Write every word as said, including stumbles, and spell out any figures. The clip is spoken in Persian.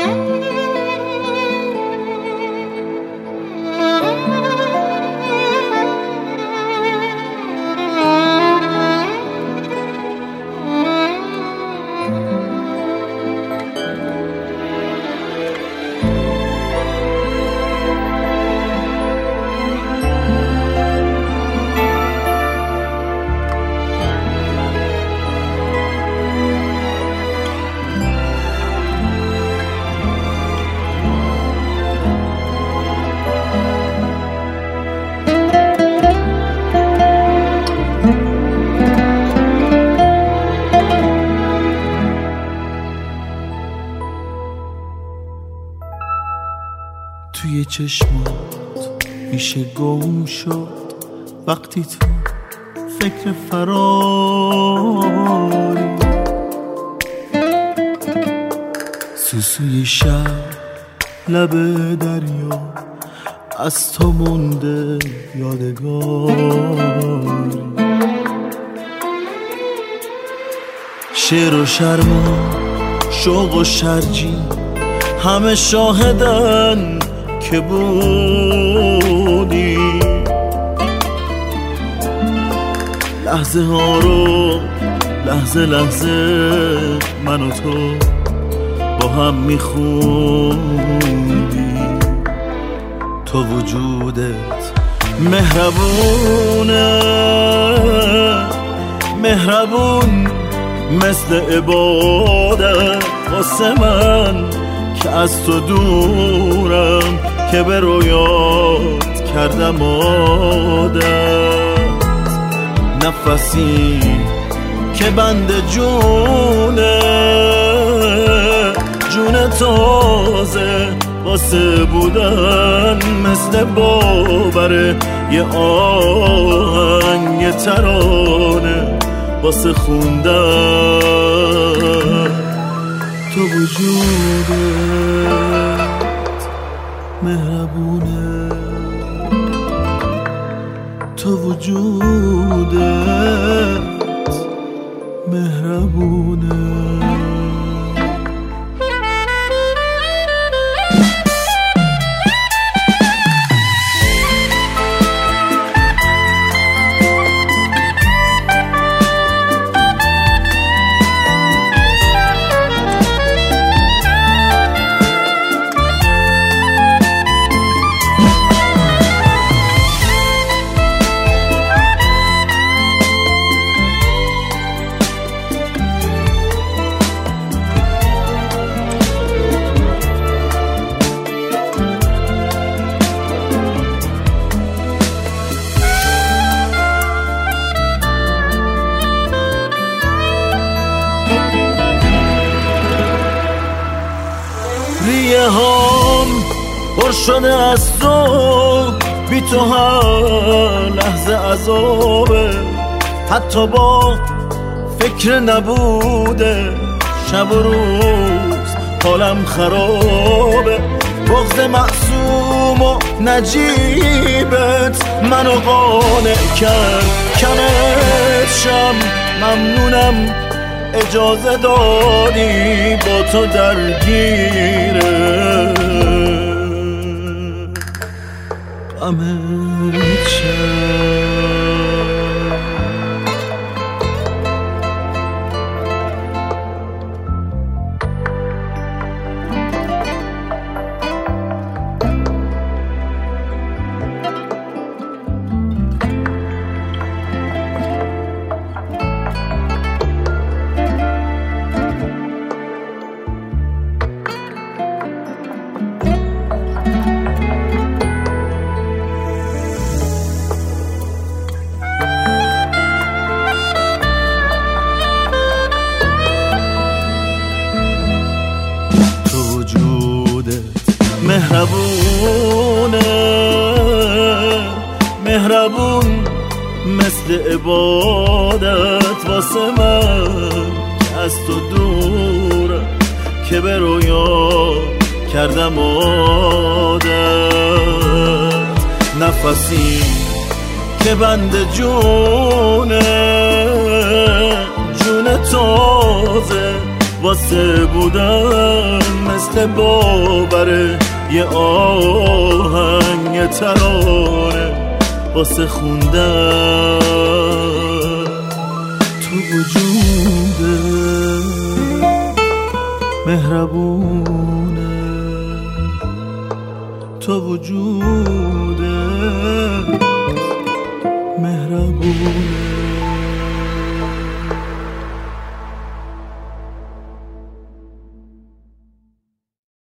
توی چشمات میشه گم شد وقتی تو فکر فراری، سوسوی شب لب دریا از تو مونده یادگاری، شعر و شرما شوق و شرجی همه شاهدن که بودی، لحظه ها رو لحظه لحظه من و تو با هم میخوندی. تو وجودت مهربونه مهربون مثل عبادت واسه من که از تو دورم، که به رویات کردم عادت، نفسی که بند جونه جون تازه واسه بودن، مثل باوره یه آهنگ ترانه واسه خوندن. تو وجودت مهربونه، تو وجودت مهربونه. ریه هام پر شده از تو، بی تو هر لحظه عذابه، حتی با فکر نبوده شب و روز حالم خرابه. بغض معصوم و نجیبت منو قانع کرد کمت شم، ممنونم اجازه دادی با تو درگیره غمت شم. مهربونه مهربون مثل عبادت واسه من که از تو دوره، که به رویا کردم عادت، نفسی که بند جونه جون تازه واسه بودن، مثل یه باوره، یه آهنگ، یه ترانه واسه خوندن تو وجوده مهربونه، تو وجوده مهربونه.